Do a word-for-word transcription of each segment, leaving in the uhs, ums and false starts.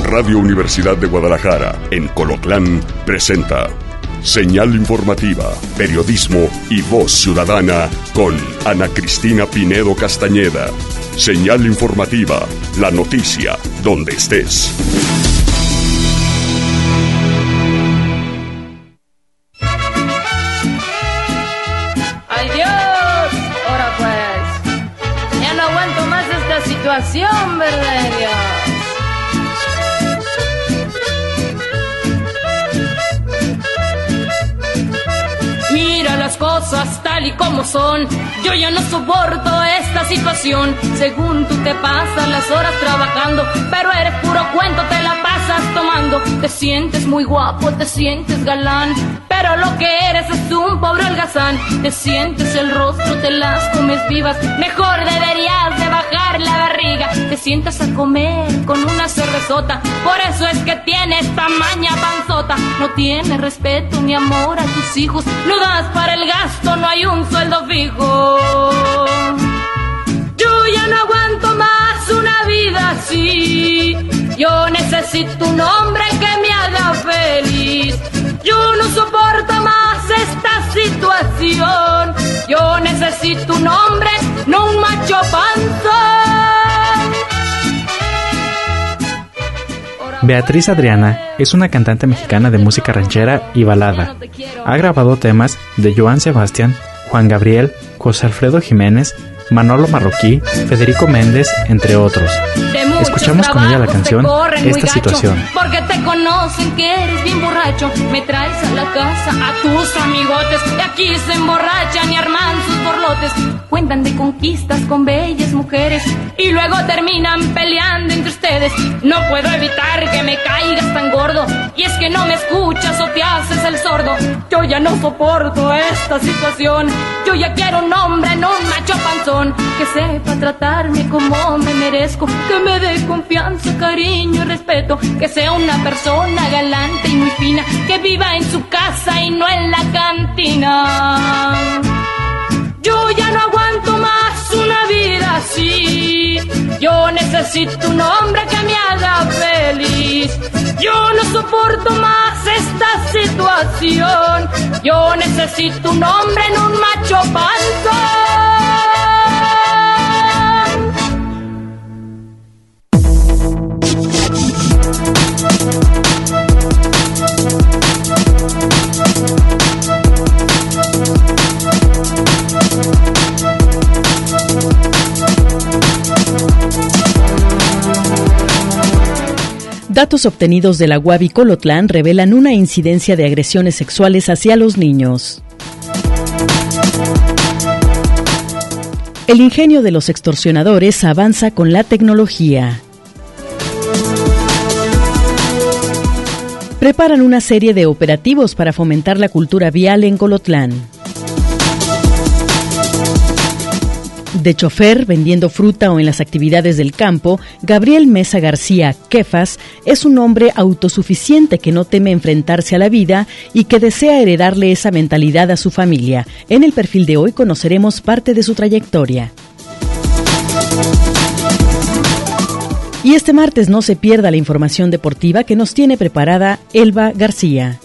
Radio Universidad de Guadalajara, en Colotlán, presenta Señal Informativa, Periodismo y Voz Ciudadana con Ana Cristina Pinedo Castañeda. Señal Informativa, la noticia donde estés. ¡Ay Dios! Ahora pues, ya no aguanto más esta situación, ¿verdad, Dios? Mira las cosas tal y como son. Yo ya no soporto esta situación. Según tú te pasas las horas trabajando, pero eres puro cuento, te la pasas tomando. Te sientes muy guapo, te sientes galán, pero lo que eres es un pobre holgazán. Te sientes el rostro, te las comes vivas. Mejor deberías de bajar la barriga. Te sientas a comer con una cervezota. Por eso es que tienes tamaña panzota. No tienes respeto ni amor a tus hijos. No das para el gasto, no hay un sueldo fijo. Yo ya no aguanto más una vida así. Yo necesito un hombre que me haga feliz. Yo no soporto más esta situación. Yo necesito un hombre, no un macho panzón. Beatriz Adriana es una cantante mexicana de música ranchera y balada. Ha grabado temas de Joan Sebastián, Juan Gabriel, José Alfredo Jiménez, Manolo Marroquí, Federico Méndez, entre otros. Escuchamos con ella la canción Esta Situación. Porque te conocen que eres bien borracho. Me traes a la casa a tus amigotes y aquí se emborrachan y arman sus borlotes. Cuentan de conquistas con bellas mujeres y luego terminan peleando entre ustedes. No puedo evitar que me caigas tan gordo, y es que no me escuchas o te haces el sordo. Yo ya no soporto esta situación. Yo ya quiero un hombre, no un macho panzón, que sepa tratarme como me merezco, que me dé confianza, cariño y respeto, que sea una persona galante y muy fina, que viva en su casa y no en la cantina. Yo ya no aguanto más una vida así. Yo necesito un hombre que me haga feliz. Yo no soporto más esta situación. Yo necesito un hombre, no un macho panzón. Datos obtenidos de la UABI Colotlán revelan una incidencia de agresiones sexuales hacia los niños. El ingenio de los extorsionadores avanza con la tecnología. Preparan una serie de operativos para fomentar la cultura vial en Colotlán. De chofer, vendiendo fruta o en las actividades del campo, Gabriel Mesa García Kefas es un hombre autosuficiente que no teme enfrentarse a la vida y que desea heredarle esa mentalidad a su familia. En el perfil de hoy conoceremos parte de su trayectoria. Y este martes no se pierda la información deportiva que nos tiene preparada Elba García.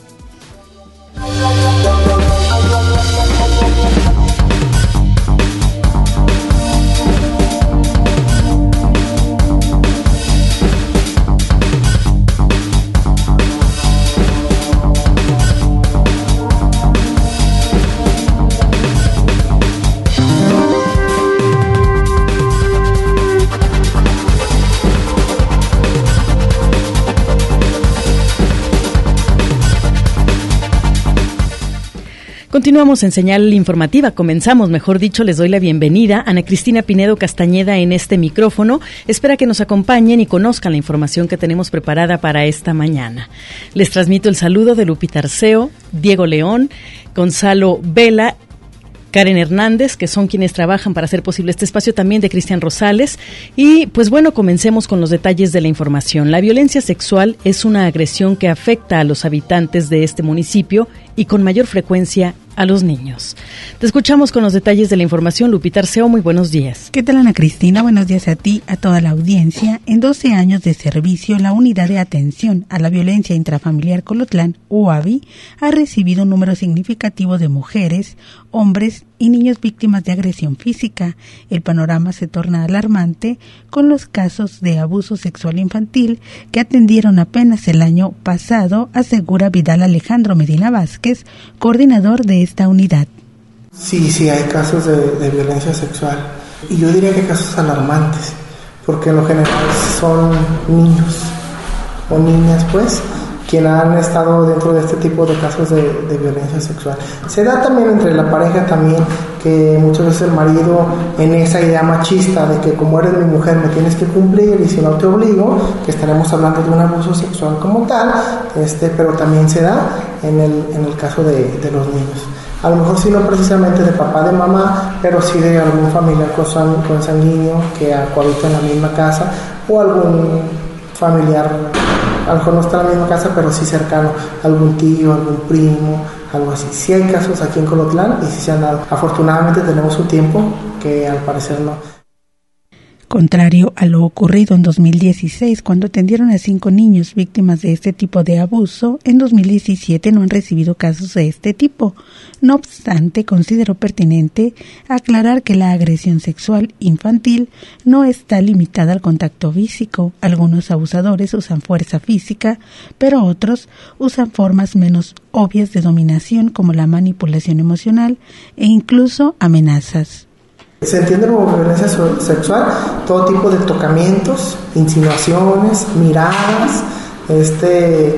Continuamos en Señal Informativa, comenzamos, mejor dicho, les doy la bienvenida. Ana Cristina Pinedo Castañeda en este micrófono. Espera que nos acompañen y conozcan la información que tenemos preparada para esta mañana. Les transmito el saludo de Lupita Arceo, Diego León, Gonzalo Vela, Karen Hernández, que son quienes trabajan para hacer posible este espacio, también de Cristian Rosales. Y pues bueno, comencemos con los detalles de la información. La violencia sexual es una agresión que afecta a los habitantes de este municipio y con mayor frecuencia a los niños. Te escuchamos con los detalles de la información. Lupita Arceo, muy buenos días. ¿Qué tal, Ana Cristina? Buenos días a ti, a toda la audiencia. En doce años de servicio, la Unidad de Atención a la Violencia Intrafamiliar Colotlán, U A V I, ha recibido un número significativo de mujeres, hombres y niños víctimas de agresión física. El panorama se torna alarmante con los casos de abuso sexual infantil que atendieron apenas el año pasado, asegura Vidal Alejandro Medina Vázquez, coordinador de esta unidad. Sí, sí, hay casos de, de violencia sexual. Y yo diría que casos alarmantes, porque en lo general son niños o niñas, pues, quienes han estado dentro de este tipo de casos de, de violencia sexual. Se da también entre la pareja también, que muchas veces el marido, en esa idea machista de que como eres mi mujer me tienes que cumplir y si no te obligo, que estaremos hablando de un abuso sexual como tal, este, pero también se da en el, en el caso de, de los niños. A lo mejor sí no precisamente de papá, de mamá, pero sí de algún familiar consanguíneo que cohabita en la misma casa, o algún familiar, a lo mejor no está en la misma casa, pero sí cercano, algún tío, algún primo, algo así. Sí hay casos aquí en Colotlán y sí se han dado. Afortunadamente tenemos un tiempo que al parecer no. Contrario a lo ocurrido en dos mil dieciséis, cuando atendieron a cinco niños víctimas de este tipo de abuso, en dos mil diecisiete no han recibido casos de este tipo. No obstante, consideró pertinente aclarar que la agresión sexual infantil no está limitada al contacto físico. Algunos abusadores usan fuerza física, pero otros usan formas menos obvias de dominación como la manipulación emocional e incluso amenazas. Se entiende como violencia sexual todo tipo de tocamientos, insinuaciones, miradas, este,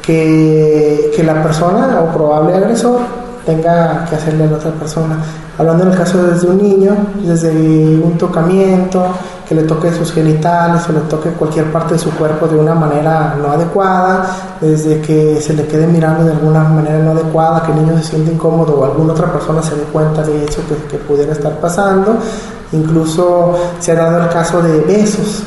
que, que la persona o probable agresor tenga que hacerle a la otra persona. Hablando en el caso desde un niño, desde un tocamiento, que le toque sus genitales o le toque cualquier parte de su cuerpo de una manera no adecuada, desde que se le quede mirando de alguna manera no adecuada, que el niño se siente incómodo o alguna otra persona se dé cuenta de eso que, que pudiera estar pasando. Incluso se ha dado el caso de besos.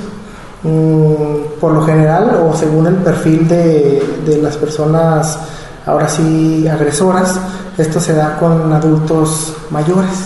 Mm, por lo general, o según el perfil de, de las personas, ahora sí, agresoras, esto se da con adultos mayores.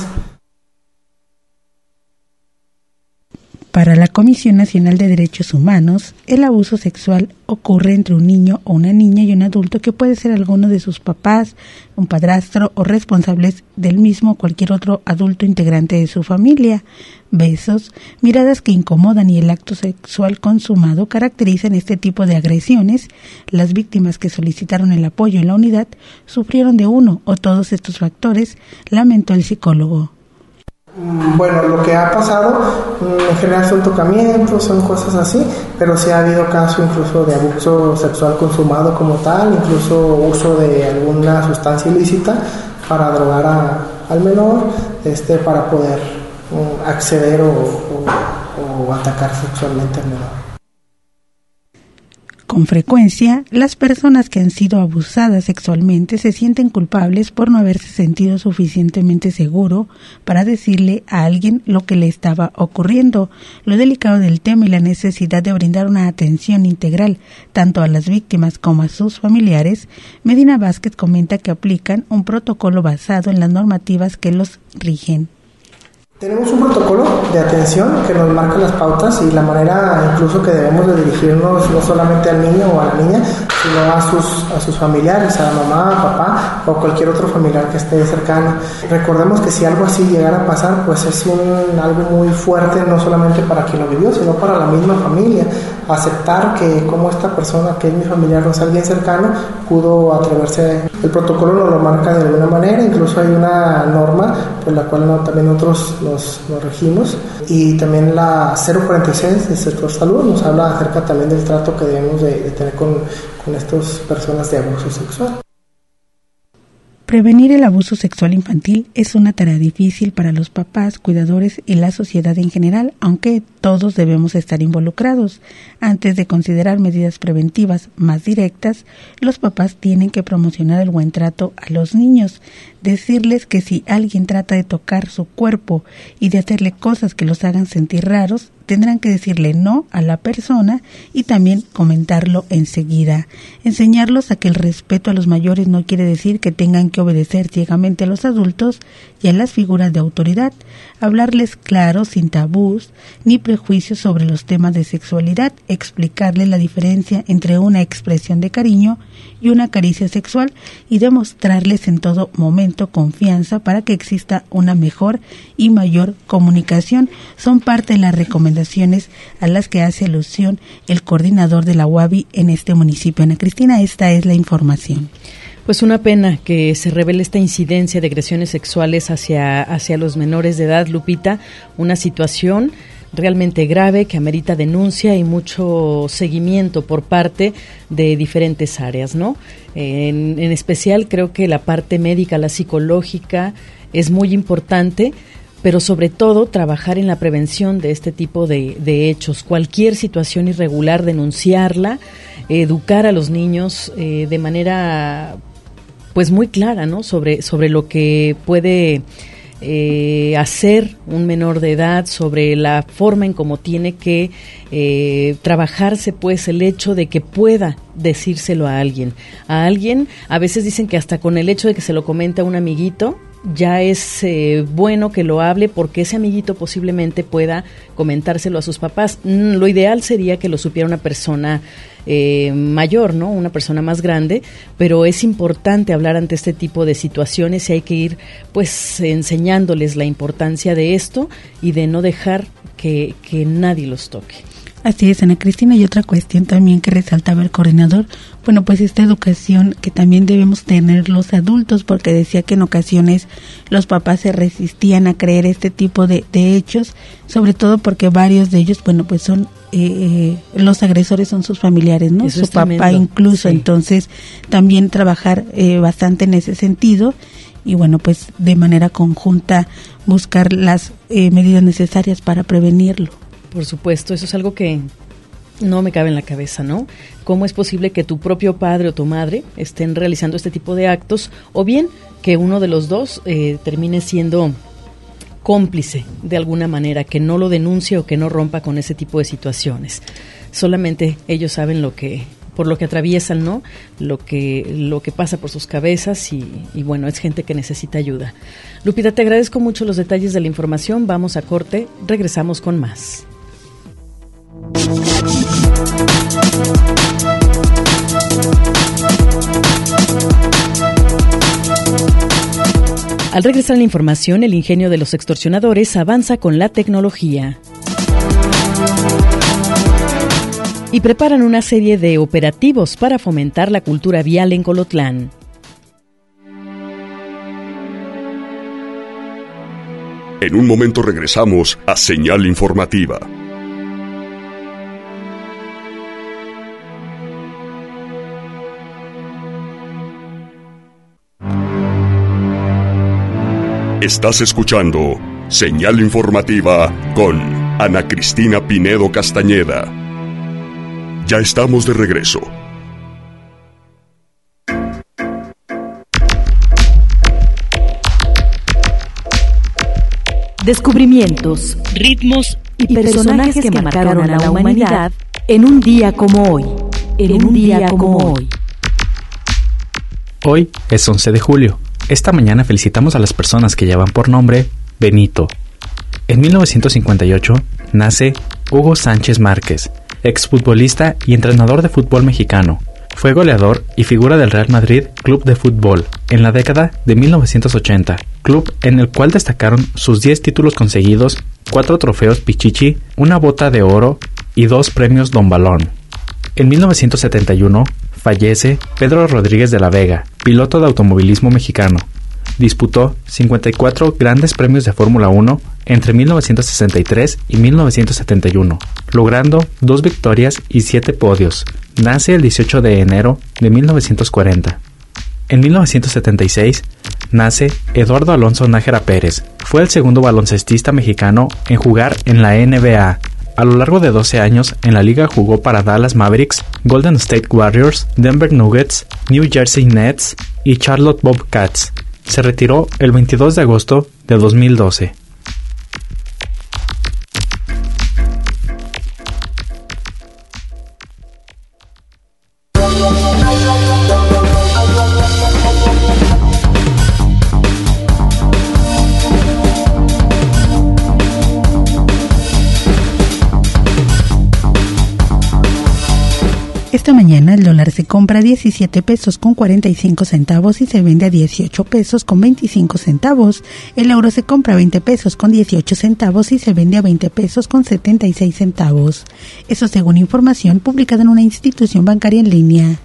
Para la Comisión Nacional de Derechos Humanos, el abuso sexual ocurre entre un niño o una niña y un adulto que puede ser alguno de sus papás, un padrastro o responsables del mismo o cualquier otro adulto integrante de su familia. Besos, miradas que incomodan y el acto sexual consumado caracterizan este tipo de agresiones. Las víctimas que solicitaron el apoyo en la unidad sufrieron de uno o todos estos factores, lamentó el psicólogo. Bueno, lo que ha pasado en general son tocamientos, son cosas así, pero sí ha habido casos incluso de abuso sexual consumado como tal, incluso uso de alguna sustancia ilícita para drogar a, al menor, este, para poder um, acceder o, o, o atacar sexualmente al menor. Con frecuencia, las personas que han sido abusadas sexualmente se sienten culpables por no haberse sentido suficientemente seguro para decirle a alguien lo que le estaba ocurriendo. Lo delicado del tema y la necesidad de brindar una atención integral tanto a las víctimas como a sus familiares, Medina Vázquez comenta que aplican un protocolo basado en las normativas que los rigen. Tenemos un protocolo de atención que nos marca las pautas y la manera incluso que debemos de dirigirnos no solamente al niño o a la niña, sino a sus, a sus familiares, a la mamá, papá o cualquier otro familiar que esté cercano. Recordemos que si algo así llegara a pasar, pues es un, algo muy fuerte, no solamente para quien lo vivió, sino para la misma familia. Aceptar que como esta persona que es mi familiar o es alguien cercano, pudo atreverse. El protocolo nos lo marca de alguna manera, incluso hay una norma por la cual no, también nosotros nos, nos regimos, y también la cero cuarenta y seis del sector salud nos habla acerca también del trato que debemos de, de tener con, con estas personas de abuso sexual. Prevenir el abuso sexual infantil es una tarea difícil para los papás, cuidadores y la sociedad en general, aunque todos debemos estar involucrados. Antes de considerar medidas preventivas más directas, los papás tienen que promocionar el buen trato a los niños, decirles que si alguien trata de tocar su cuerpo y de hacerle cosas que los hagan sentir raros, tendrán que decirle no a la persona y también comentarlo enseguida. Enseñarlos a que el respeto a los mayores no quiere decir que tengan que obedecer ciegamente a los adultos y a las figuras de autoridad. Hablarles claro, sin tabús ni prejuicios sobre los temas de sexualidad. Explicarles la diferencia entre una expresión de cariño y una caricia sexual y demostrarles en todo momento confianza para que exista una mejor y mayor comunicación. Son parte de las recomendaciones a las que hace alusión el coordinador de la U A B I en este municipio. Ana Cristina, esta es la información. Pues una pena que se revele esta incidencia de agresiones sexuales hacia, hacia los menores de edad, Lupita, una situación realmente grave que amerita denuncia y mucho seguimiento por parte de diferentes áreas, ¿no? En, en especial creo que la parte médica, la psicológica es muy importante, pero sobre todo trabajar en la prevención de este tipo de, de hechos. Cualquier situación irregular, denunciarla, educar a los niños eh, de manera pues muy clara, ¿no? Sobre, sobre lo que puede eh, hacer un menor de edad, sobre la forma en cómo tiene que eh, trabajarse pues el hecho de que pueda decírselo a alguien. A alguien, a veces dicen que hasta con el hecho de que se lo comente a un amiguito, ya es eh, bueno que lo hable porque ese amiguito posiblemente pueda comentárselo a sus papás. Mm, lo ideal sería que lo supiera una persona eh, mayor, ¿no? Una persona más grande, pero es importante hablar ante este tipo de situaciones y hay que ir pues enseñándoles la importancia de esto y de no dejar que, que nadie los toque. Así es, Ana Cristina, y otra cuestión también que resaltaba el coordinador, bueno, pues esta educación que también debemos tener los adultos, porque decía que en ocasiones los papás se resistían a creer este tipo de, de hechos, sobre todo porque varios de ellos, bueno, pues son, eh, los agresores son sus familiares, ¿no? Eso Su es papá tremendo. incluso, sí. Entonces también trabajar eh, bastante en ese sentido y bueno, pues de manera conjunta buscar las eh, medidas necesarias para prevenirlo. Por supuesto, eso es algo que no me cabe en la cabeza, ¿no? ¿Cómo es posible que tu propio padre o tu madre estén realizando este tipo de actos o bien que uno de los dos eh, termine siendo cómplice de alguna manera, que no lo denuncie o que no rompa con ese tipo de situaciones? Solamente ellos saben lo que por lo que atraviesan, ¿no? Lo que lo que pasa por sus cabezas y, y bueno, es gente que necesita ayuda. Lupita, te agradezco mucho los detalles de la información. Vamos a corte, regresamos con más. Al regresar la información, el ingenio de los extorsionadores avanza con la tecnología. Y preparan una serie de operativos para fomentar la cultura vial en Colotlán. En un momento regresamos a Señal Informativa. Estás escuchando Señal Informativa con Ana Cristina Pinedo Castañeda. Ya estamos de regreso. Descubrimientos, ritmos y personajes que marcaron a la humanidad en un día como hoy. En un día como hoy. Hoy es once de julio. Esta mañana felicitamos a las personas que llevan por nombre Benito. En mil novecientos cincuenta y ocho nace Hugo Sánchez Márquez, exfutbolista y entrenador de fútbol mexicano. Fue goleador y figura del Real Madrid Club de Fútbol en la década de mil novecientos ochenta, club en el cual destacaron sus diez títulos conseguidos, cuatro trofeos Pichichi, una bota de oro y dos premios Don Balón. En mil novecientos setenta y uno fallece Pedro Rodríguez de la Vega, piloto de automovilismo mexicano. Disputó cincuenta y cuatro grandes premios de Fórmula uno entre mil novecientos sesenta y tres y mil novecientos setenta y uno, logrando dos victorias y siete podios. Nace el dieciocho de enero de mil novecientos cuarenta. En mil novecientos setenta y seis nace Eduardo Alonso Nájera Pérez. Fue el segundo baloncestista mexicano en jugar en la N B A. A lo largo de doce años en la liga jugó para Dallas Mavericks, Golden State Warriors, Denver Nuggets, New Jersey Nets y Charlotte Bobcats. Se retiró el veintidós de agosto de dos mil doce. Esta mañana el dólar se compra a diecisiete pesos con cuarenta y cinco centavos y se vende a dieciocho pesos con veinticinco centavos. El euro se compra a veinte pesos con dieciocho centavos y se vende a veinte pesos con setenta y seis centavos. Eso según información publicada en una institución bancaria en línea.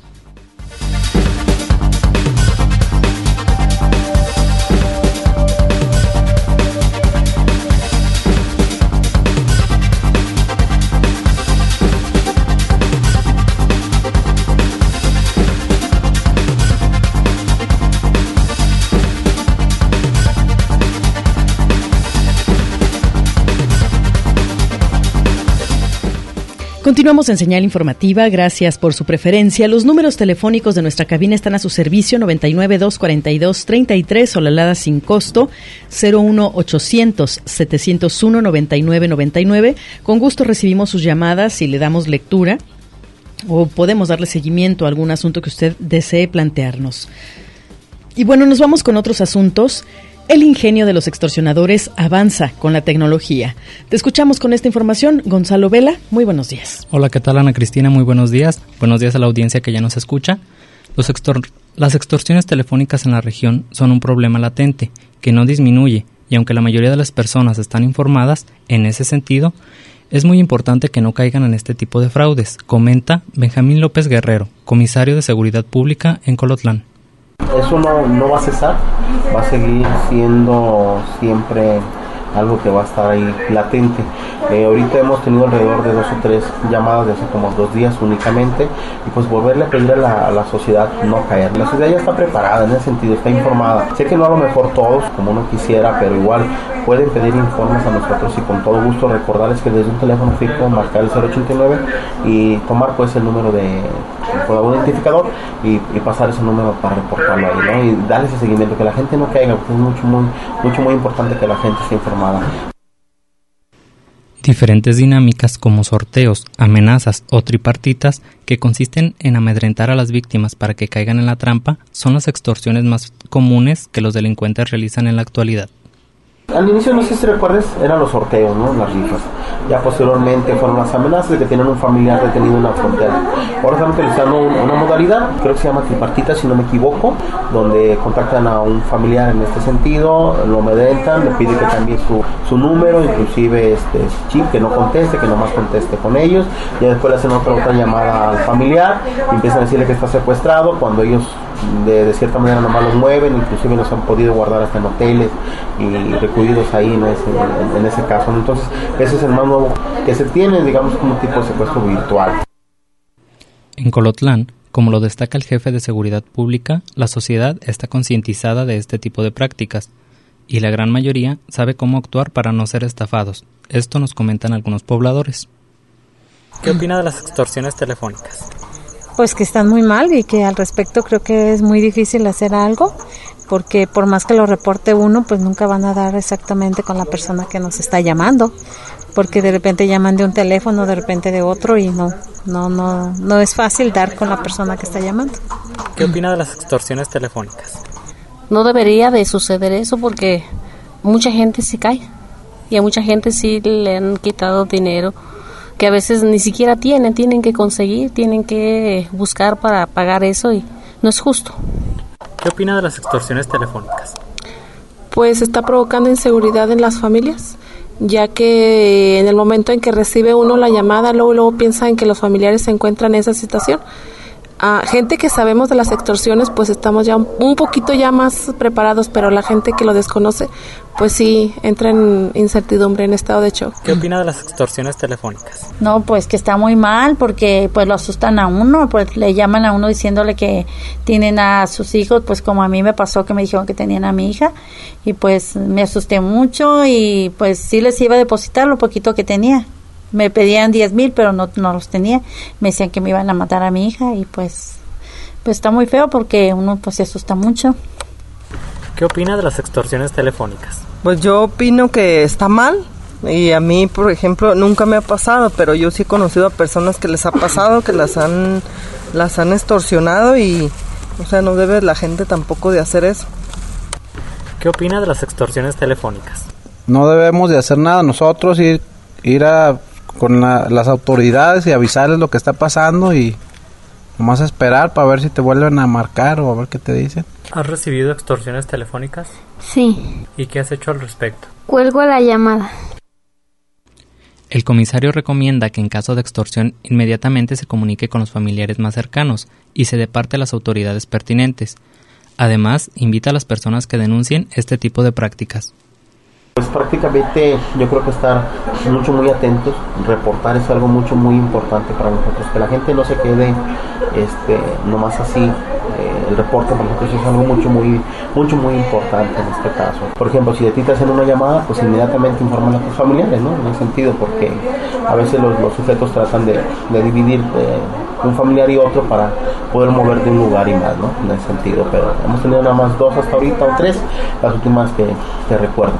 Continuamos en Señal Informativa, gracias por su preferencia. Los números telefónicos de nuestra cabina están a su servicio, noventa y nueve, dos cuarenta y dos, treinta y tres, Olalada sin costo, cero uno ochocientos, setecientos uno, noventa y nueve noventa y nueve. Con gusto recibimos sus llamadas y le damos lectura o podemos darle seguimiento a algún asunto que usted desee plantearnos. Y bueno, nos vamos con otros asuntos. El ingenio de los extorsionadores avanza con la tecnología. Te escuchamos con esta información, Gonzalo Vela. Muy buenos días. Hola, ¿qué tal, Ana Cristina? Muy buenos días. Buenos días a la audiencia que ya nos escucha. Los extor- las extorsiones telefónicas en la región son un problema latente que no disminuye, y aunque la mayoría de las personas están informadas en ese sentido, es muy importante que no caigan en este tipo de fraudes, comenta Benjamín López Guerrero, comisario de Seguridad Pública en Colotlán. Eso no, no va a cesar, va a seguir siendo siempre algo que va a estar ahí latente. Eh, ahorita hemos tenido alrededor de dos o tres llamadas de hace como dos días únicamente, y pues volverle a pedir a la, a la sociedad no caer. La sociedad ya está preparada en ese sentido, está informada. Sé que no a lo mejor todos como uno quisiera, pero igual pueden pedir informes a nosotros y con todo gusto recordarles que desde un teléfono fijo marcar el cero ochenta y nueve y tomar pues el número de un identificador y, y pasar ese número para reportarlo ahí, ¿no? Y darle ese seguimiento, que la gente no caiga, porque es mucho muy, mucho muy importante que la gente esté informada. Diferentes dinámicas como sorteos, amenazas o tripartitas que consisten en amedrentar a las víctimas para que caigan en la trampa son las extorsiones más comunes que los delincuentes realizan en la actualidad. Al inicio, no sé si recuerdes, eran los sorteos, ¿no? Las rifas. Ya posteriormente fueron las amenazas de que tienen un familiar detenido en la frontera. Ahora están utilizando una modalidad, creo que se llama tripartita, si no me equivoco, donde contactan a un familiar en este sentido, lo amedrentan, le pide que cambie su, su número, inclusive este chip, que no conteste, que nomás conteste con ellos. Y después le hacen otra, otra llamada al familiar y empiezan a decirle que está secuestrado, cuando ellos de, de cierta manera nomás los mueven, inclusive los han podido guardar hasta en hoteles y recluidos ahí en ese, en, en ese caso. Entonces ese es el más nuevo que se tiene, digamos, como un tipo de secuestro virtual. En Colotlán, como lo destaca el jefe de Seguridad Pública, la sociedad está concientizada de este tipo de prácticas y la gran mayoría sabe cómo actuar para no ser estafados. Esto nos comentan algunos pobladores. ¿Qué opina de las extorsiones telefónicas? Pues que están muy mal y que al respecto creo que es muy difícil hacer algo, porque por más que lo reporte uno, pues nunca van a dar exactamente con la persona que nos está llamando, porque de repente llaman de un teléfono, de repente de otro, y no, no, no, no es fácil dar con la persona que está llamando. ¿Qué opina de las extorsiones telefónicas? No debería de suceder eso porque mucha gente se cae y a mucha gente sí le han quitado dinero que a veces ni siquiera tienen, tienen que conseguir, tienen que buscar para pagar eso y no es justo. ¿Qué opina de las extorsiones telefónicas? Pues está provocando inseguridad en las familias, ya que en el momento en que recibe uno la llamada, luego, luego piensa en que los familiares se encuentran en esa situación. A gente que sabemos de las extorsiones, pues estamos ya un poquito ya más preparados, pero la gente que lo desconoce, pues sí entra en incertidumbre, en estado de shock. ¿Qué opina de las extorsiones telefónicas? No, pues que está muy mal porque pues lo asustan a uno, pues le llaman a uno diciéndole que tienen a sus hijos, pues como a mí me pasó que me dijeron que tenían a mi hija y pues me asusté mucho y pues sí les iba a depositar lo poquito que tenía. Me pedían diez mil, pero no, no los tenía. Me decían que me iban a matar a mi hija y pues, pues está muy feo porque uno pues se asusta mucho. ¿Qué opina de las extorsiones telefónicas? Pues yo opino que está mal y a mí, por ejemplo, nunca me ha pasado, pero yo sí he conocido a personas que les ha pasado, que las han, las han extorsionado y, o sea, no debe la gente tampoco de hacer eso. ¿Qué opina de las extorsiones telefónicas? No debemos de hacer nada nosotros, ir, ir a... con la, las autoridades y avisarles lo que está pasando y, Nomás a esperar para ver si te vuelven a marcar o a ver qué te dicen. ¿Has recibido extorsiones telefónicas? Sí. ¿Y qué has hecho al respecto? Cuelgo la llamada. El comisario recomienda que en caso de extorsión inmediatamente se comunique con los familiares más cercanos y se dé parte a las autoridades pertinentes. Además, invita a las personas que denuncien este tipo de prácticas. Pues prácticamente yo creo que estar mucho muy atentos, reportar es algo mucho muy importante para nosotros, que la gente no se quede este nomás así, eh, el reporte para nosotros es algo mucho muy mucho muy importante en este caso. Por ejemplo, si de ti te hacen una llamada, pues inmediatamente informan a tus familiares, ¿no? En ese sentido, porque a veces los, los sujetos tratan de, de dividir eh, un familiar y otro para poder mover de un lugar y más, ¿no? En ese sentido, pero hemos tenido nada más dos hasta ahorita o tres, las últimas que te recuerdo.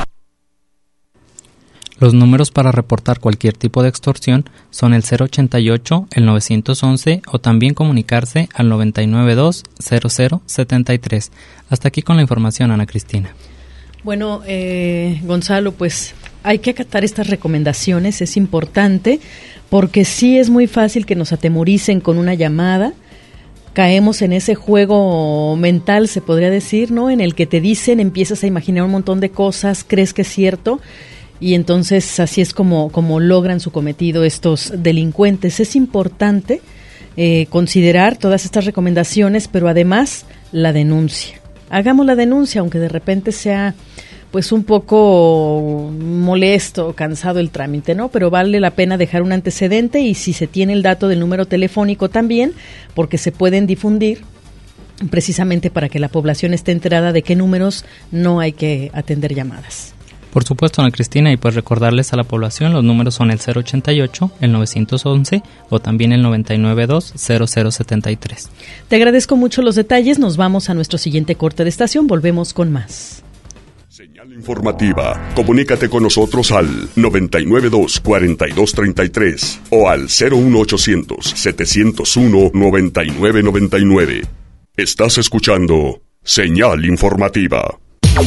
Los números para reportar cualquier tipo de extorsión son el cero ochenta y ocho, el nueve once o también comunicarse al noventa y nueve dos cero cero setenta y tres. Hasta aquí con la información, Ana Cristina. Bueno, eh, Gonzalo, pues hay que acatar estas recomendaciones, es importante, porque sí es muy fácil que nos atemoricen con una llamada. Caemos en ese juego mental, se podría decir, ¿no? En el que te dicen, empiezas a imaginar un montón de cosas, crees que es cierto. Y entonces así es como, como logran su cometido estos delincuentes. Es importante eh, considerar todas estas recomendaciones, pero además la denuncia. Hagamos la denuncia, aunque de repente sea pues un poco molesto, cansado el trámite, ¿no? Pero vale la pena dejar un antecedente y si se tiene el dato del número telefónico también, porque se pueden difundir precisamente para que la población esté enterada de qué números no hay que atender llamadas. Por supuesto, Ana Cristina, y pues recordarles a la población, los números son el cero ochenta y ocho, el nueve once o también el noventa y nueve dos cero cero setenta y tres. Te agradezco mucho los detalles, nos vamos a nuestro siguiente corte de estación, volvemos con más. Señal informativa, comunícate con nosotros al noventa y nueve dos cuarenta y dos treinta y tres o al cero uno ochocientos setecientos uno noventa y nueve noventa y nueve. Estás escuchando Señal informativa.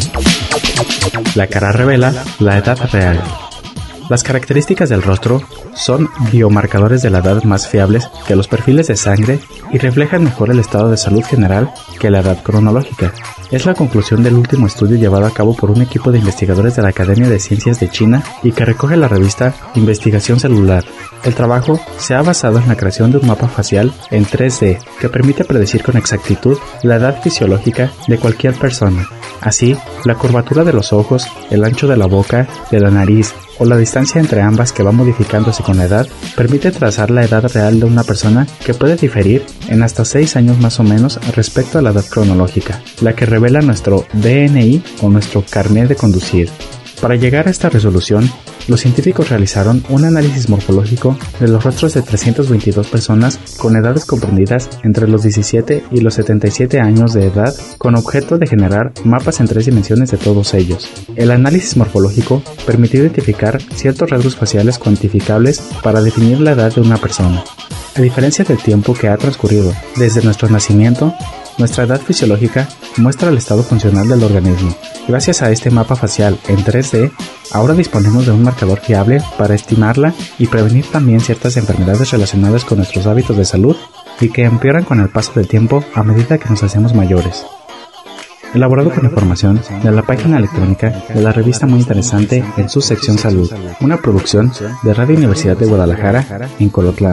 La cara revela la edad real. Las características del rostro son biomarcadores de la edad más fiables que los perfiles de sangre y reflejan mejor el estado de salud general que la edad cronológica. Es la conclusión del último estudio llevado a cabo por un equipo de investigadores de la Academia de Ciencias de China y que recoge la revista Investigación Celular. El trabajo se ha basado en la creación de un mapa facial en tres D que permite predecir con exactitud la edad fisiológica de cualquier persona. Así, la curvatura de los ojos, el ancho de la boca, de la nariz o la distancia entre ambas que va modificándose con la edad permite trazar la edad real de una persona que puede diferir en hasta seis años más o menos respecto a la edad cronológica, la que revela nuestro D N I o nuestro carnet de conducir. Para llegar a esta resolución, los científicos realizaron un análisis morfológico de los rostros de trescientas veintidós personas con edades comprendidas entre los diecisiete y los setenta y siete años de edad, con objeto de generar mapas en tres dimensiones de todos ellos. El análisis morfológico permitió identificar ciertos rasgos faciales cuantificables para definir la edad de una persona. A diferencia del tiempo que ha transcurrido desde nuestro nacimiento, nuestra edad fisiológica muestra el estado funcional del organismo. Gracias a este mapa facial en tres D, ahora disponemos de un marcador fiable para estimarla y prevenir también ciertas enfermedades relacionadas con nuestros hábitos de salud y que empeoran con el paso del tiempo a medida que nos hacemos mayores. Elaborado con información de la página electrónica de la revista Muy Interesante en su sección Salud, una producción de Radio Universidad de Guadalajara en Colotlán.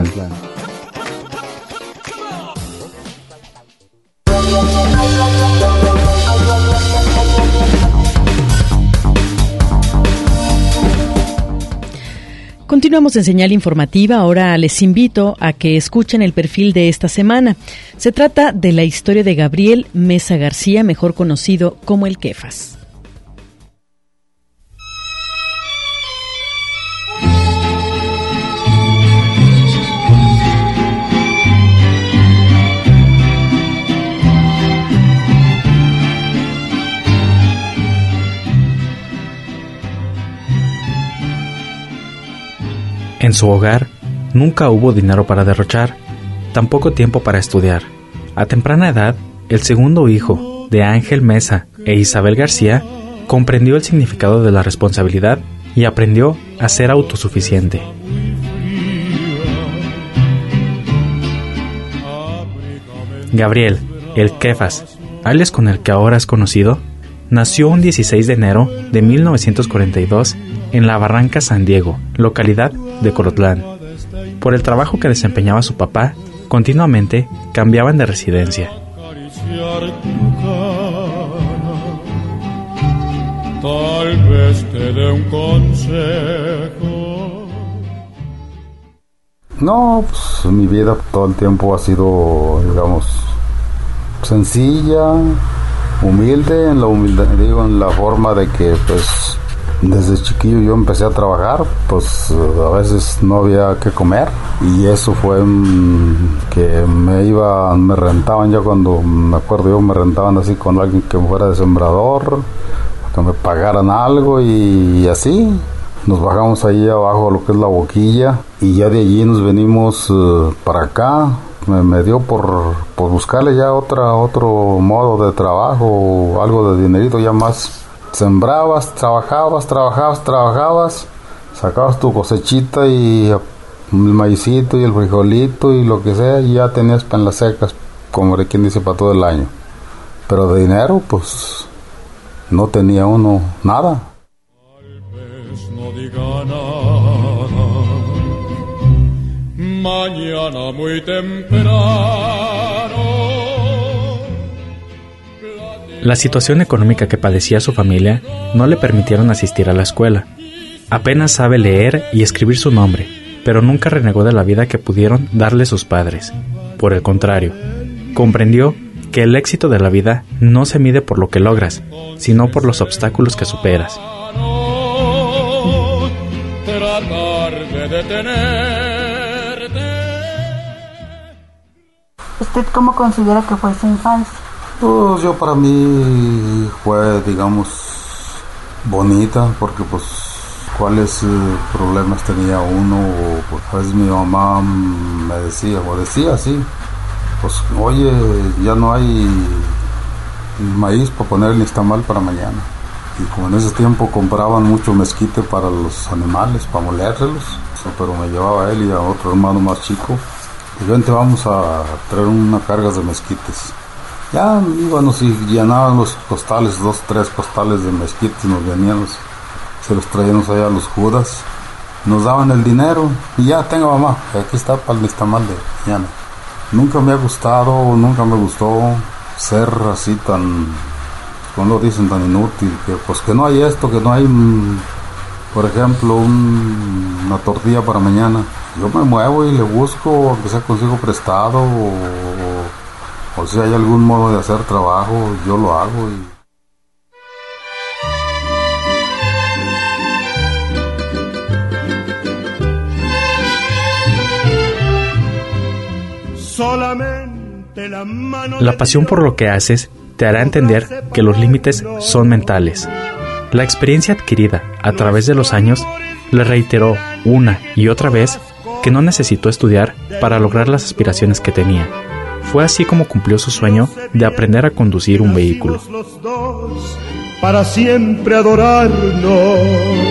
Continuamos en Señal Informativa. Ahora les invito a que escuchen el perfil de esta semana. Se trata de la historia de Gabriel Mesa García, mejor conocido como el Kefas. En su hogar nunca hubo dinero para derrochar, tampoco tiempo para estudiar. A temprana edad, el segundo hijo de Ángel Mesa e Isabel García comprendió el significado de la responsabilidad y aprendió a ser autosuficiente. Gabriel, el Kefas, alias con el que ahora es conocido, nació un dieciséis de enero de mil novecientos cuarenta y dos en La Barranca, San Diego, localidad de Colotlán. Por el trabajo que desempeñaba su papá, continuamente cambiaban de residencia. Tal vez te dé un consejo. No, pues mi vida todo el tiempo ha sido, digamos, sencilla, humilde, en la humildad, digo, en la forma de que, pues, desde chiquillo yo empecé a trabajar, pues a veces no había que comer y eso fue mmm, que me iba, me rentaban ya cuando, me acuerdo yo, me rentaban así con alguien que fuera de sembrador, que me pagaran algo y, y así. Nos bajamos ahí abajo a lo que es La Boquilla y ya de allí nos venimos uh, para acá. Me, me dio por, por buscarle ya otra otro modo de trabajo, algo de dinerito ya más. Sembrabas, trabajabas, trabajabas, trabajabas, sacabas tu cosechita y el maicito y el frijolito y lo que sea y ya tenías pan las secas, como de quien dice, para todo el año. Pero de dinero, pues, no tenía uno nada. No diga nada, mañana muy temprano. La situación económica que padecía su familia no le permitieron asistir a la escuela. Apenas sabe leer y escribir su nombre, pero nunca renegó de la vida que pudieron darle sus padres. Por el contrario, comprendió que el éxito de la vida no se mide por lo que logras, sino por los obstáculos que superas. Tratar de detenerte. ¿Usted cómo considera que fue su infancia? Pues yo para mí fue, digamos, bonita, porque pues cuáles eh, problemas tenía uno, o pues a veces mi mamá me decía, o decía así, pues oye, ya no hay maíz para poner el nixtamal para mañana. Y como en ese tiempo compraban mucho mezquite para los animales, para molérselos, pero me llevaba a él y a otro hermano más chico, y vente, vamos a traer una carga de mezquites. Ya íbamos y llenaban los costales, dos, tres costales de mezquites, nos venían, los, se los traíamos allá a los judas, nos daban el dinero, y ya, tenga mamá, aquí está para el nixtamal de mañana. Nunca me ha gustado, nunca me gustó ser así tan... como lo dicen, tan inútil, que pues que no hay esto, que no hay, por ejemplo, un, una tortilla para mañana. Yo me muevo y le busco, aunque sea consigo prestado, o, o, o si hay algún modo de hacer trabajo, yo lo hago. Y... Solamente la mano. La pasión por lo que haces te hará entender que los límites son mentales. La experiencia adquirida a través de los años le reiteró una y otra vez que no necesitó estudiar para lograr las aspiraciones que tenía. Fue así como cumplió su sueño de aprender a conducir un vehículo. Los dos para siempre adorarnos.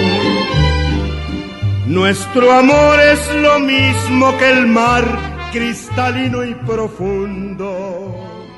Nuestro amor es lo mismo que el mar, cristalino y profundo.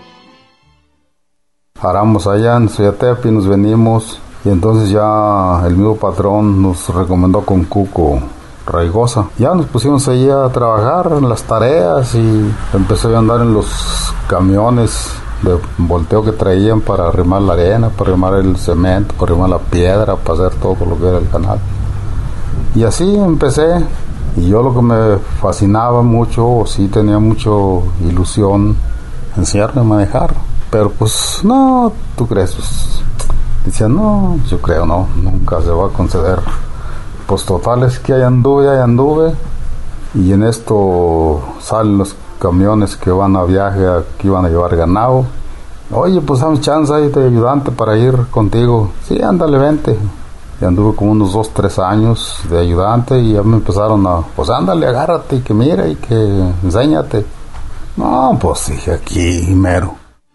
Paramos allá en Soyatepe y nos venimos, y entonces ya el mismo patrón nos recomendó con Cuco Raigosa. Ya nos pusimos allí a trabajar en las tareas y empecé a andar en los camiones de volteo que traían para arrimar la arena, para arrimar el cemento, para arrimar la piedra, para hacer todo lo que era el canal. Y así empecé, y yo lo que me fascinaba mucho, o sí tenía mucha ilusión, enseñarme a manejar. Pero pues, no, ¿tú crees? Pues, decía, no, yo creo, no, nunca se va a conceder. Pues total es que ahí anduve, ahí anduve, y en esto salen los camiones que van a viaje, que iban a llevar ganado. Oye, pues dame chance ahí de ayudante para ir contigo. Sí, ándale, vente. Y anduve como unos dos, tres años de ayudante, y ya me empezaron a, pues ándale, agárrate, y que mira, y que enséñate. No, pues dije, aquí mero.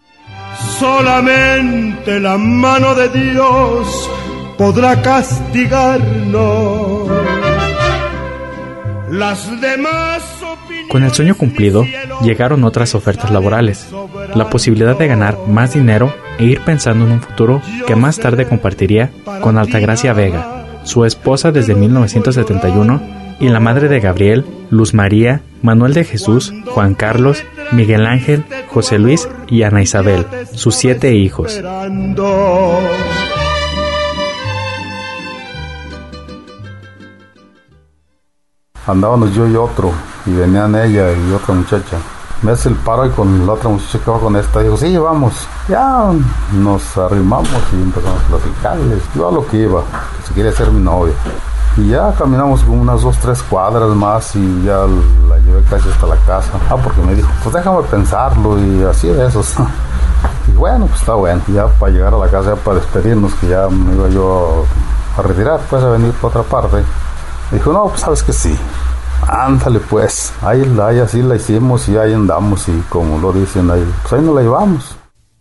Solamente la mano de Dios podrá castigarnos. Las demás son Con el sueño cumplido, llegaron otras ofertas laborales, la posibilidad de ganar más dinero e ir pensando en un futuro que más tarde compartiría con Altagracia Vega, su esposa desde mil novecientos setenta y uno, y la madre de Gabriel, Luz María, Manuel de Jesús, Juan Carlos, Miguel Ángel, José Luis y Ana Isabel, sus siete hijos. Andábamos yo y otro, y venían ella y otra muchacha. Me hace el paro y con la otra muchacha que va con esta, dijo, sí, vamos. Ya nos arrimamos y empezamos a platicarles. Yo a lo que iba, que se quería ser mi novia. Y ya caminamos como unas dos, tres cuadras más y ya la llevé casi hasta la casa. Ah, porque me dijo, pues déjame pensarlo y así de esos. Y bueno, pues está bueno. Ya para llegar a la casa, ya para despedirnos, que ya me iba yo a retirar, pues a venir por otra parte. Me dijo, no, pues sabes que sí. Ándale pues, ahí, ahí así la hicimos y ahí andamos y como lo dicen ahí, pues ahí nos la llevamos.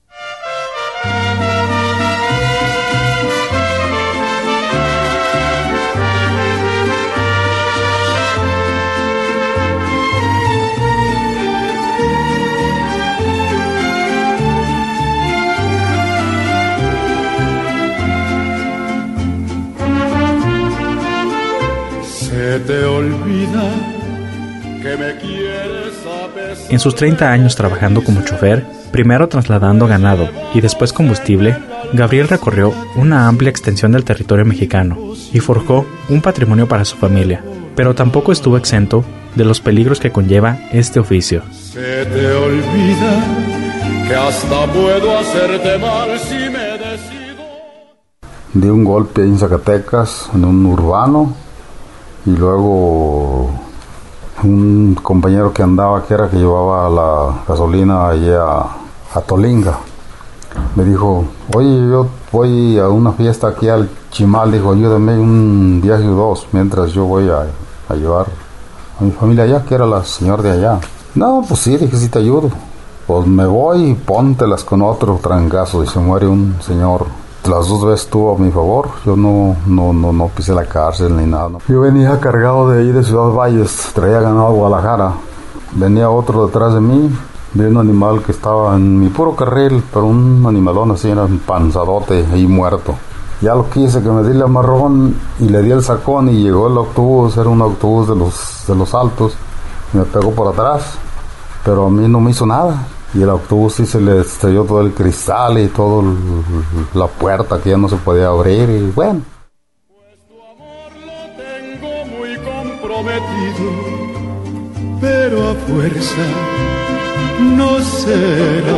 Te olvida que me quieres a pesar. En sus treinta años trabajando como chofer, primero trasladando ganado y después combustible, Gabriel recorrió una amplia extensión del territorio mexicano y forjó un patrimonio para su familia, pero tampoco estuvo exento de los peligros que conlleva este oficio. Se te olvida que hasta puedo hacerte mal si me decido. Di un golpe en Zacatecas, en un urbano. Y luego un compañero que andaba, que era que llevaba la gasolina allá a, a Tolinga, me dijo, oye, yo voy a una fiesta aquí al Chimal, dijo, ayúdame un viaje o dos, mientras yo voy a, a llevar a mi familia allá, que era la señora de allá. No, pues sí, dije, sí te ayudo. Pues me voy y póntelas con otro trancazo, y se muere un señor. Las dos veces estuvo a mi favor, yo no, no, no, no pisé la cárcel ni nada. ¿no? Yo venía cargado de ahí de Ciudad Valles, traía ganado a Guadalajara. Venía otro detrás de mí, vi un animal que estaba en mi puro carril, pero un animalón así, era un panzadote ahí muerto. Ya lo quise, que me di el amarrón y le di el sacón y llegó el autobús, era un autobús de los, de los altos, y me pegó por atrás, pero a mí no me hizo nada. Y el autobús sí se le estrelló todo el cristal y toda la puerta que ya no se podía abrir y bueno. Pues tu amor lo tengo muy comprometido, pero a fuerza no será.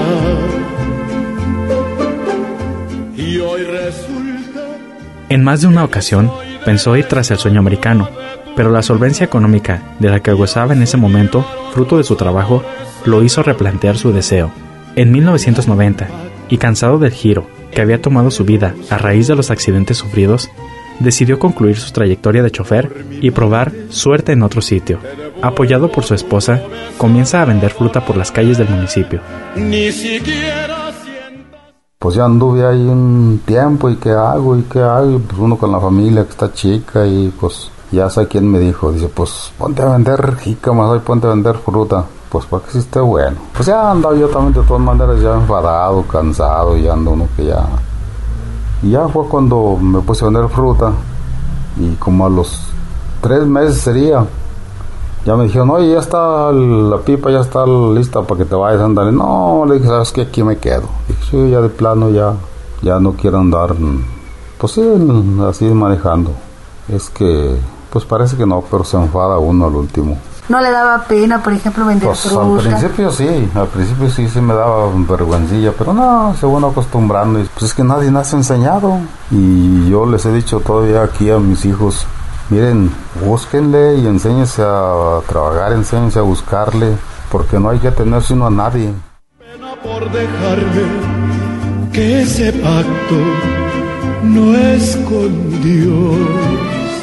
Y hoy resulta... En más de una ocasión pensó ir tras el sueño americano, pero la solvencia económica de la que gozaba en ese momento, fruto de su trabajo, lo hizo replantear su deseo. En mil novecientos noventa, y cansado del giro que había tomado su vida a raíz de los accidentes sufridos, decidió concluir su trayectoria de chofer y probar suerte en otro sitio. Apoyado por su esposa, comienza a vender fruta por las calles del municipio. Ni siquiera sientas... Pues ya anduve ahí un tiempo y qué hago y qué hago, y pues uno con la familia que está chica y pues ya sé quién me dijo, dice pues ponte a vender jícamas, hoy ponte a vender fruta. Pues para que sí esté bueno. Pues ya andaba yo también de todas maneras ya enfadado, cansado, y ando uno que ya... Y ya fue cuando me puse a vender fruta, y como a los tres meses sería, ya me dijeron, oye, ya está la pipa, ya está lista para que te vayas, ándale. No, le dije, sabes que aquí me quedo. Dije, sí, ya de plano ya, ya no quiero andar, pues sí, así manejando. Es que, pues parece que no, pero se enfada uno al último. ¿No le daba pena, por ejemplo, vender pues fruta? Al principio sí, al principio sí, sí me daba vergüencilla, pero no, se bueno acostumbrando. Y pues es que nadie nos ha enseñado. Y yo les he dicho todavía aquí a mis hijos, miren, búsquenle y enséñense a trabajar, enséñense a buscarle, porque no hay que tener sino a nadie. Pena por dejarme, que ese pacto no es con Dios.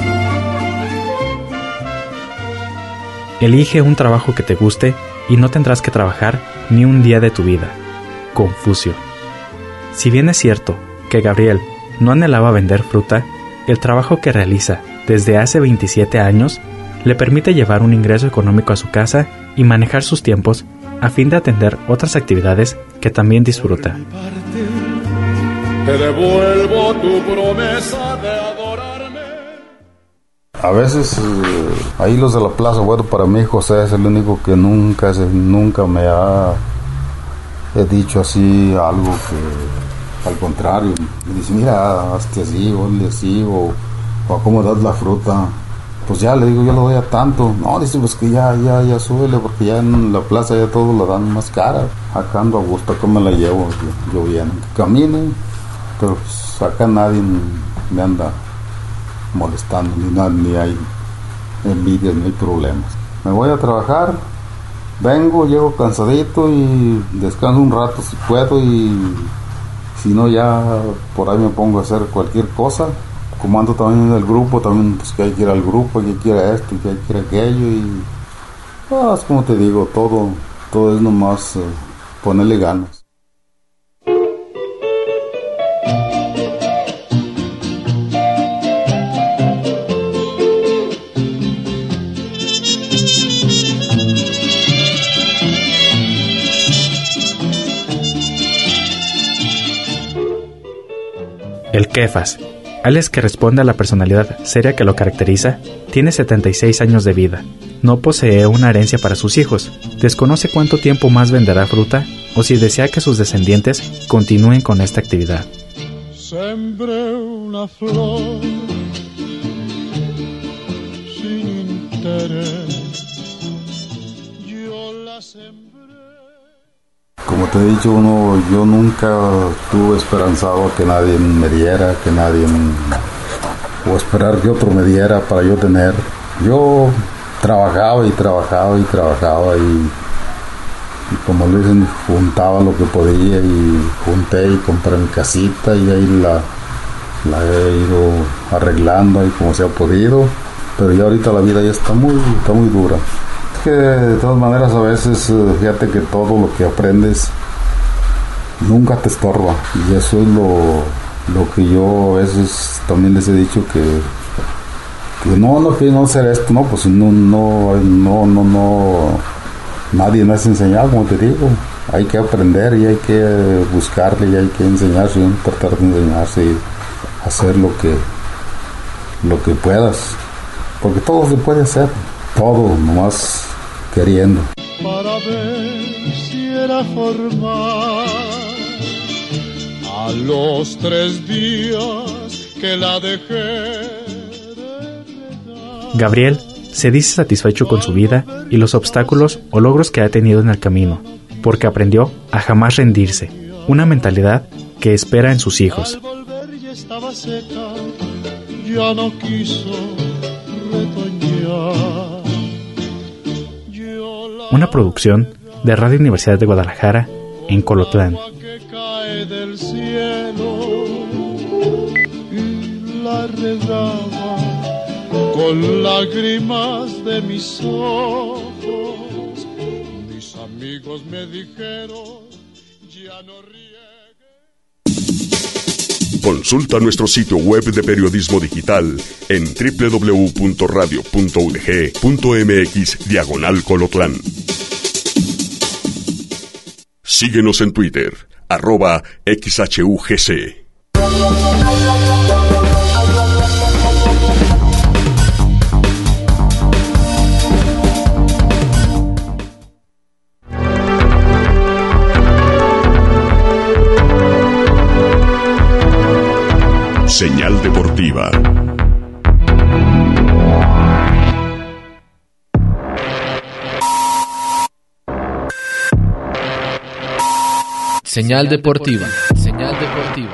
Elige un trabajo que te guste y no tendrás que trabajar ni un día de tu vida. Confucio. Si bien es cierto que Gabriel no anhelaba vender fruta, el trabajo que realiza desde hace veintisiete años le permite llevar un ingreso económico a su casa y manejar sus tiempos a fin de atender otras actividades que también disfruta. Te devuelvo tu promesa de adorarme. A veces, eh, ahí los de la plaza, bueno, para mí José es el único que nunca, nunca me ha he dicho así algo que, al contrario, me dice, mira, hazte así, ponle así, o, o cómo das la fruta. Pues ya le digo, yo lo doy a tanto. No, dice, pues que ya, ya, ya súbele, porque ya en la plaza ya todo lo dan más cara. Acá ando a gusto, acá me la llevo, yo, yo bien. Camine, pero pues acá nadie me anda molestando, ni nada, ni hay envidias, ni hay problemas. Me voy a trabajar, vengo, llego cansadito y descanso un rato si puedo, y si no ya por ahí me pongo a hacer cualquier cosa. Como ando también en el grupo, también pues que hay que ir al grupo, que hay que ir a esto, que hay que ir a aquello, y pues como te digo, todo, todo es nomás eh, ponerle ganas. El Kefas, alias que responde a la personalidad seria que lo caracteriza, tiene setenta y seis años de vida. No posee una herencia para sus hijos, desconoce cuánto tiempo más venderá fruta o si desea que sus descendientes continúen con esta actividad. Sembré una flor sin interés, yo la sembré. Como te he dicho, uno, yo nunca estuve esperanzado a que nadie me diera, que nadie me, o esperar que otro me diera para yo tener. Yo trabajaba y trabajaba y trabajaba y, y como le dicen, juntaba lo que podía, y junté y compré mi casita, y ahí la, la he ido arreglando ahí como se ha podido, pero ya ahorita la vida ya está muy, está muy dura. Que de todas maneras a veces, fíjate que todo lo que aprendes nunca te estorba, y eso es lo, lo que yo a veces también les he dicho, que, que no, no, que no hacer esto, no, pues no, no, no, no, no, nadie me hace enseñar, como te digo, hay que aprender y hay que buscarle y hay que enseñarse, y tratar de enseñarse y hacer lo que, lo que puedas, porque todo se puede hacer, todo, nomás queriendo. Para ver si era formal, a los tres días que la dejé. Gabriel se dice satisfecho con su vida y los obstáculos o logros que ha tenido en el camino, porque aprendió a jamás rendirse, una mentalidad que espera en sus hijos. Al volver ya estaba seca, ya no quiso retoñar. Una producción de Radio Universidad de Guadalajara en Colotlán. Que cae del cielo y la regaba con lágrimas de mis ojos. Mis amigos me dijeron, ya no riegues. Consulta nuestro sitio web de periodismo digital en doble u doble u doble u punto radio punto u d g punto m x diagonal Colotlán. Síguenos en Twitter, arroba X H U G C. Señal deportiva. Señal deportiva. Señal deportiva.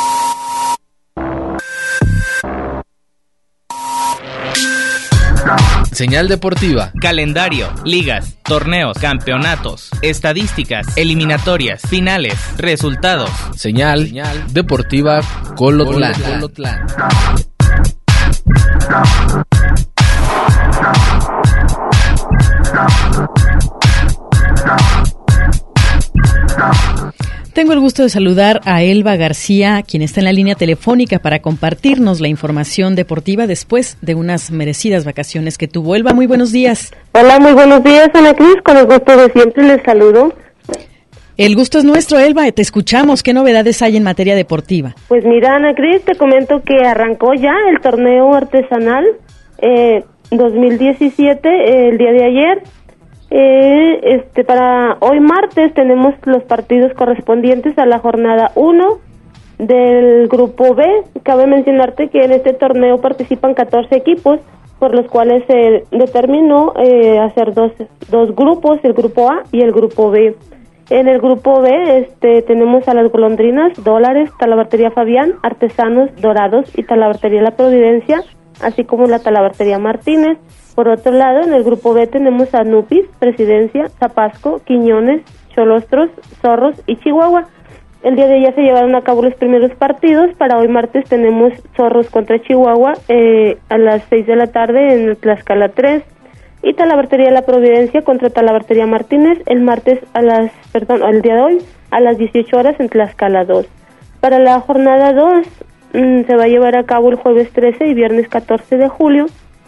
Señal deportiva. Calendario, ligas, torneos, campeonatos, estadísticas, eliminatorias, finales, resultados. Señal, Señal deportiva Colotlán. Colotlán. Tengo el gusto de saludar a Elba García, quien está en la línea telefónica para compartirnos la información deportiva después de unas merecidas vacaciones que tuvo. Elba, muy buenos días. Hola, muy buenos días, Ana Cris, con el gusto de siempre les saludo. El gusto es nuestro, Elba, te escuchamos. ¿Qué novedades hay en materia deportiva? Pues mira, Ana Cris, te comento que arrancó ya el torneo artesanal eh, dos mil diecisiete, eh, el día de ayer. Eh, este para hoy martes tenemos los partidos correspondientes a la jornada uno del grupo B. Cabe mencionarte que en este torneo participan catorce equipos, por los cuales se determinó eh, hacer dos, dos grupos, el grupo A y el grupo B. En el grupo B este tenemos a las Golondrinas, Dólares, Talabartería Fabián, Artesanos, Dorados y Talabartería La Providencia, así como la Talabartería Martínez. Por otro lado, en el grupo B tenemos a Nupis, Presidencia, Zapasco, Quiñones, Cholostros, Zorros y Chihuahua. El día de ayer se llevaron a cabo los primeros partidos. Para hoy martes tenemos Zorros contra Chihuahua eh, a las seis de la tarde en el Tlaxcala tres y Talabartería La Providencia contra Talabartería Martínez el martes a las, perdón, el día de hoy a las dieciocho horas en Tlaxcala dos. Para la jornada dos mmm, se va a llevar a cabo el jueves trece y viernes catorce de julio,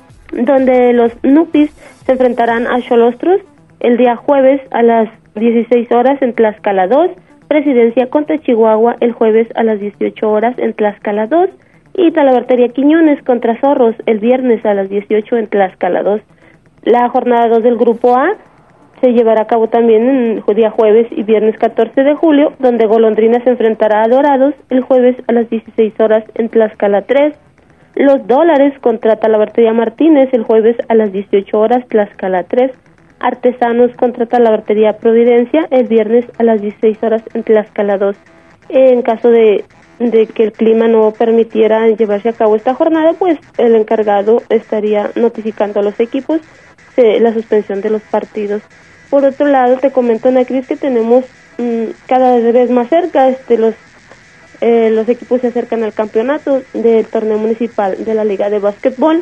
donde los Nupis se enfrentarán a Xolostros el día jueves a las dieciséis horas en Tlaxcala dos, Presidencia contra Chihuahua el jueves a las dieciocho horas en Tlaxcala dos y Talabartería Quiñones contra Zorros el viernes a las dieciocho en Tlaxcala dos. La jornada dos del grupo A se llevará a cabo también en día jueves y viernes catorce de julio, donde Golondrina se enfrentará a Dorados el jueves a las dieciséis horas en Tlaxcala tres. Los Dólares contra Talabartería Martínez el jueves a las dieciocho horas, Tlaxcala tres. Artesanos contra Talabartería Providencia el viernes a las dieciséis horas en Tlaxcala dos. En caso de, de que el clima no permitiera llevarse a cabo esta jornada, pues el encargado estaría notificando a los equipos eh, la suspensión de los partidos. Por otro lado, te comento, Ana Cris, que tenemos mmm, cada vez más cerca este los Eh, los equipos se acercan al campeonato del torneo municipal de la Liga de Básquetbol,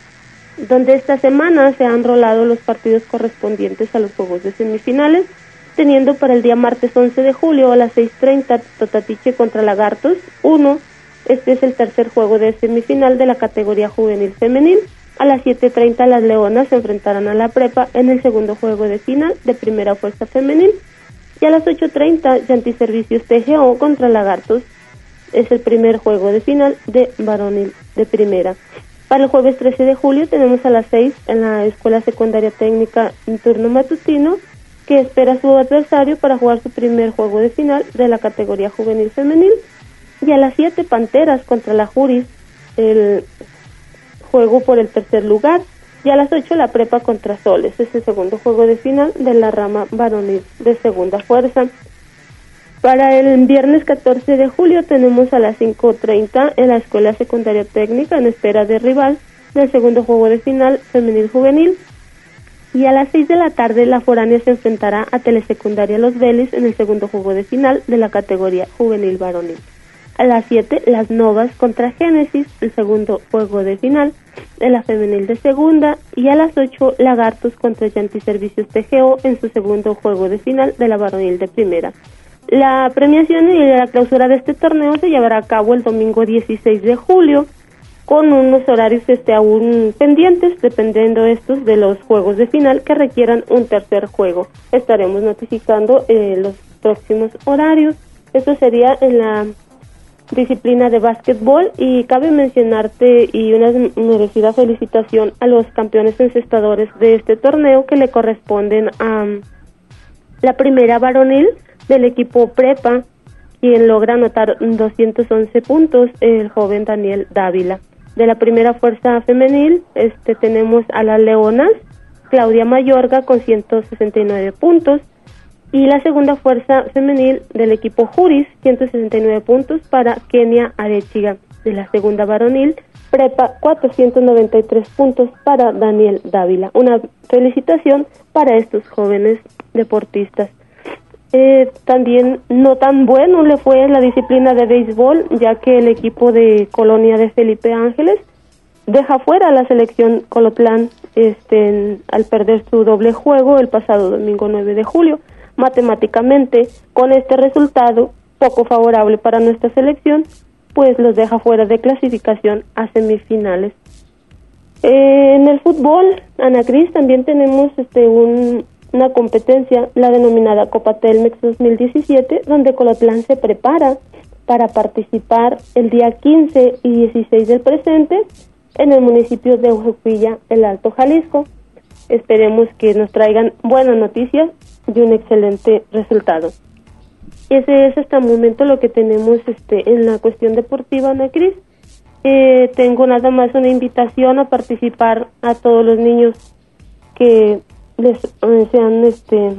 donde esta semana se han rolado los partidos correspondientes a los juegos de semifinales, teniendo para el día martes once de julio a las seis treinta Totatiche contra Lagartos uno. Este es el tercer juego de semifinal de la categoría juvenil femenil. A las siete treinta las Leonas se enfrentarán a la Prepa en el segundo juego de final de primera fuerza femenil. Y a las ocho treinta Yantiservicios T G O contra Lagartos. Es el primer juego de final de varonil de primera. Para el jueves trece de julio tenemos a las seis en la Escuela Secundaria Técnica en turno matutino, que espera a su adversario para jugar su primer juego de final de la categoría juvenil femenil. Y a las siete Panteras contra la Juris, el juego por el tercer lugar. Y a las ocho la Prepa contra Soles, es el segundo juego de final de la rama varonil de segunda fuerza. Para el viernes catorce de julio tenemos a las cinco treinta en la Escuela Secundaria Técnica en espera de rival del segundo juego de final femenil juvenil. Y a las seis de la tarde la Foránea se enfrentará a Telesecundaria Los Vélez en el segundo juego de final de la categoría juvenil varonil. A las siete las Novas contra Génesis, el segundo juego de final de la femenil de segunda. Y a las ocho Lagartos contra Yantiservicios T G O en su segundo juego de final de la varonil de primera. La premiación y la clausura de este torneo se llevará a cabo el domingo dieciséis de julio, con unos horarios este, aún pendientes, dependiendo estos de los juegos de final que requieran un tercer juego. Estaremos notificando eh, los próximos horarios. Esto sería en la disciplina de básquetbol, y cabe mencionarte y una merecida felicitación a los campeones encestadores de este torneo, que le corresponden a um, la primera varonil del equipo Prepa, quien logra anotar doscientos once puntos, el joven Daniel Dávila. De la primera fuerza femenil este tenemos a las Leonas, Claudia Mayorga con ciento sesenta y nueve puntos, y la segunda fuerza femenil del equipo Juris, ciento sesenta y nueve puntos para Kenia Arechiga. De la segunda varonil, Prepa, cuatrocientos noventa y tres puntos para Daniel Dávila. Una felicitación para estos jóvenes deportistas. Eh, también no tan bueno le fue la disciplina de béisbol, ya que el equipo de Colonia de Felipe Ángeles deja fuera a la selección Colotlán este, en, al perder su doble juego el pasado domingo nueve de julio. matemáticamente. Con este resultado poco favorable para nuestra selección, pues los deja fuera de clasificación a semifinales. Eh, en el fútbol, Ana Cris, también tenemos este un, una competencia, la denominada Copa Telmex dos mil diecisiete, donde Colotlán se prepara para participar el día quince y dieciséis del presente en el municipio de Ujuquilla, el Alto Jalisco. Esperemos que nos traigan buenas noticias y un excelente resultado. Ese es hasta el momento lo que tenemos este en la cuestión deportiva, Ana Cris. Eh, tengo nada más una invitación a participar a todos los niños que les eh, sean este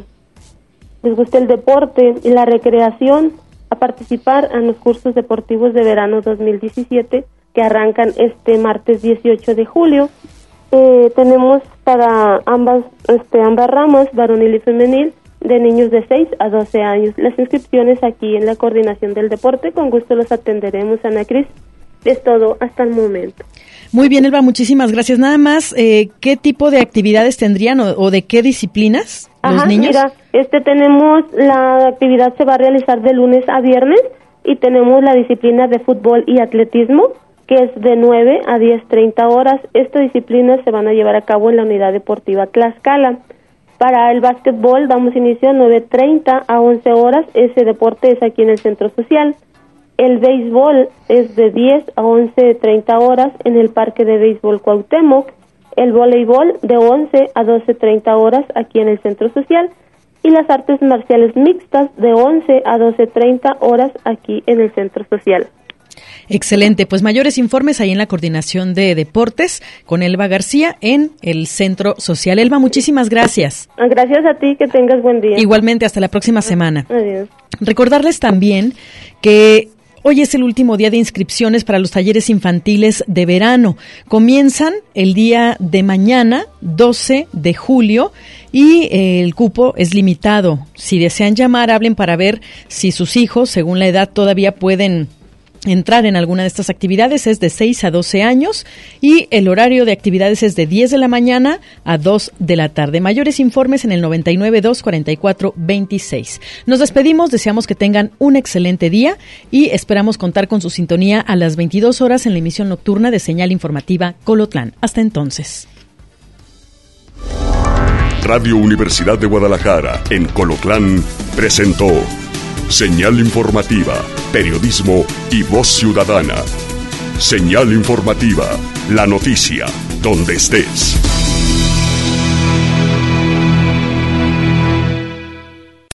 les guste el deporte y la recreación, a participar en los cursos deportivos de verano dos mil diecisiete que arrancan este martes dieciocho de julio. Eh, tenemos para ambas este ambas ramas, varonil y femenil, de niños de seis a doce años. Las inscripciones aquí en la Coordinación del Deporte, con gusto los atenderemos, Ana Cris. Es todo hasta el momento. Muy bien, Elba, muchísimas gracias. Nada más, eh, ¿qué tipo de actividades tendrían o, o de qué disciplinas los Ajá, niños? Mira, este tenemos, la actividad se va a realizar de lunes a viernes y tenemos la disciplina de fútbol y atletismo, que es de nueve a diez treinta horas. Estas disciplinas se van a llevar a cabo en la Unidad Deportiva Tlaxcala. Para el básquetbol damos inicio a nueve treinta a once horas, ese deporte es aquí en el Centro Social. El béisbol es de diez a once treinta horas en el Parque de Béisbol Cuauhtémoc. El voleibol de once a doce treinta horas aquí en el Centro Social. Y las artes marciales mixtas de once a doce treinta horas aquí en el Centro Social. Excelente, pues mayores informes ahí en la Coordinación de Deportes con Elba García en el Centro Social. Elba, muchísimas gracias. Gracias a ti, que tengas buen día. Igualmente, hasta la próxima semana. Adiós. Recordarles también que hoy es el último día de inscripciones para los talleres infantiles de verano. Comienzan el día de mañana, doce de julio, y eh, el cupo es limitado. Si desean llamar, hablen para ver si sus hijos, según la edad, todavía pueden entrar en alguna de estas actividades. Es de seis a doce años y el horario de actividades es de diez de la mañana a dos de la tarde. Mayores informes en el noventa y nueve, dos cuarenta y cuatro, veintiséis. Nos despedimos, deseamos que tengan un excelente día y esperamos contar con su sintonía a las veintidós horas en la emisión nocturna de Señal Informativa Colotlán. Hasta entonces. Radio Universidad de Guadalajara en Colotlán presentó Señal Informativa, periodismo y voz ciudadana. Señal Informativa, la noticia, donde estés.